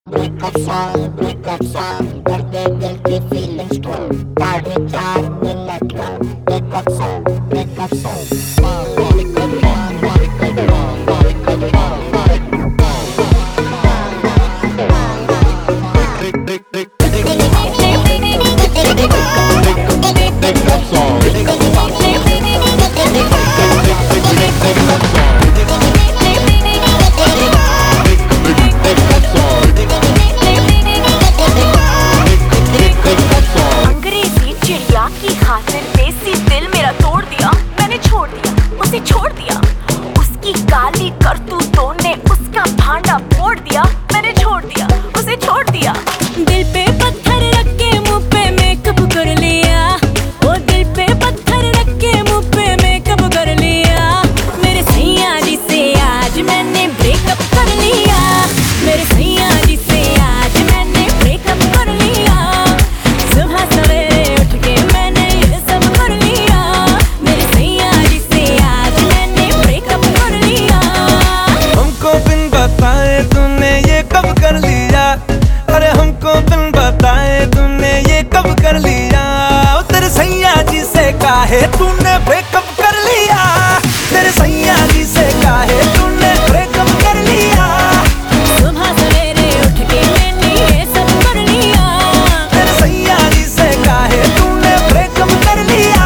breakup song, दर्द दिल की feeling strong, 4 मिनट का breakup song. छोड़ दिया उसकी काली करतूतों ने उसका भांडा फोड़ दिया। मैंने छोड़ दिया उसे छोड़ दिया। दिल पे पत्थर रख के मुंह पे मेकअप कर लिया। वो दिल पे पत्थर रख के मुंह पे मेकअप कर लिया। मेरे सैया जी से आज मैंने ब्रेकअप कर लिया। मेरे सैया जी से आज मैंने ब्रेकअप कर लिया। सुबह सवेरे उठ के मैंने ये सब कर लिया। मेरे सैया जी से आज मैंने ब्रेकअप कर लिया। हमको बिन बताए तूने ये कब कर लिया। अरे हमको बिन बताए तूने ये कब कर लिया। तेरे सैया जी से काहे तूने ब्रेकअप कर लिया। तेरे सैया जी से काहे तूने ब्रेकअप कर लिया। सुबह सवेरे उठ के मैंने ये सब कर लिया। तेरे सैया जी से काहे तूने ब्रेकअप कर लिया।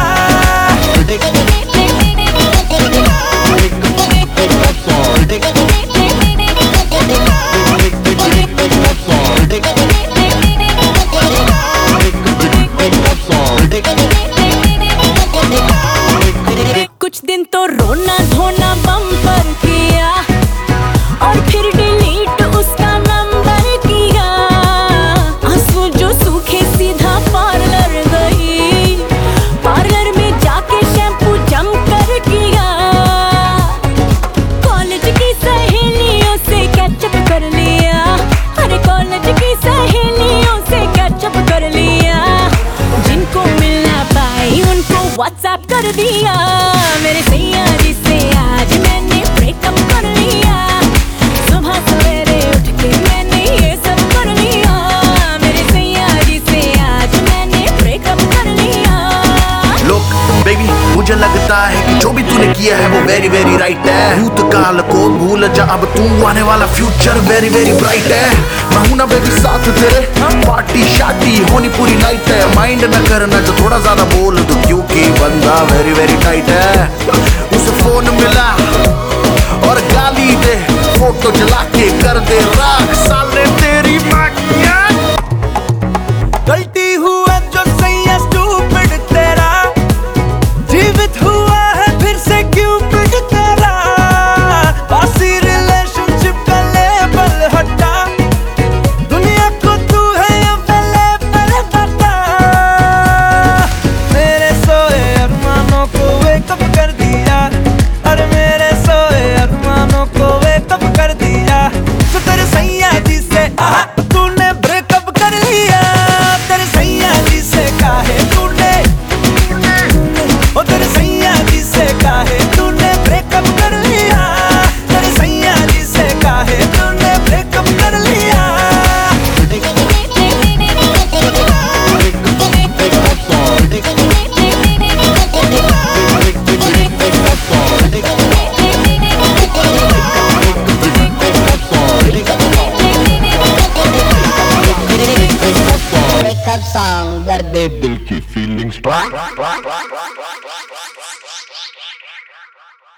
कुछ दिन तो रोना धोना बम्पर किया और फिर डिलीट उसका नंबर किया। आंसू जो सूखे सीधा पार्लर गई। पार्लर में जाके शैम्पू जम कर किया। कॉलेज की सहेलियों से कैचअप कर लिया। अरे कॉलेज की सहेलियों से कैचअप कर लिया। जिनको मिलना पाई उनको व्हाट्सएप कर दिया। मेरे सैया जी से आज मैंने ब्रेकअप कर लिया। सुबह सवेरे उठ के मैंने ये सब कर लिया। मेरे सैया जी से आज मैंने ब्रेकअप कर लिया। लोग बेबी मुझे लगता है कि जो भी तूने किया है वो वेरी वेरी राइट है। भूतकाल को भूल जा अब तू आने वाला फ्यूचर वेरी वेरी ब्राइट है। मैं हूं ना बेबी साथ तेरे पार्टी शादी होनी पूरी नाइट है। माइंड न करना जो थोड़ा ज्यादा बोल दो क्योंकि बंदा वेरी वेरी टाइट है। उसे फोन मिला और गाली दे फोटो जला के कर दे राख साले तेरी माँ की। गलती हुआ जो सैया स्टूपिड तेरा। जीवित हुआ है फिर से क्यूपिड तेरा। बासी रिलेशनशिप का लेबल हटा। दुनिया को तू है अवेलेबल बता। मेरे सोए अरमानों को वेकअप कर दिया। अरे मेरे सोए अरमानों को वेकअप कर दिया। तो तेरे सैया जी से तूने ब्रेकअप कर लिया। तेरे सैया जी से काहे तूने ओ तेरे सैया जी से काहे तूने ब्रेकअप कर लिया। तेरे सैया जी से काहे तूने ब्रेकअप कर लिया। Breakup song, दर्द दिल की फीलिंग्स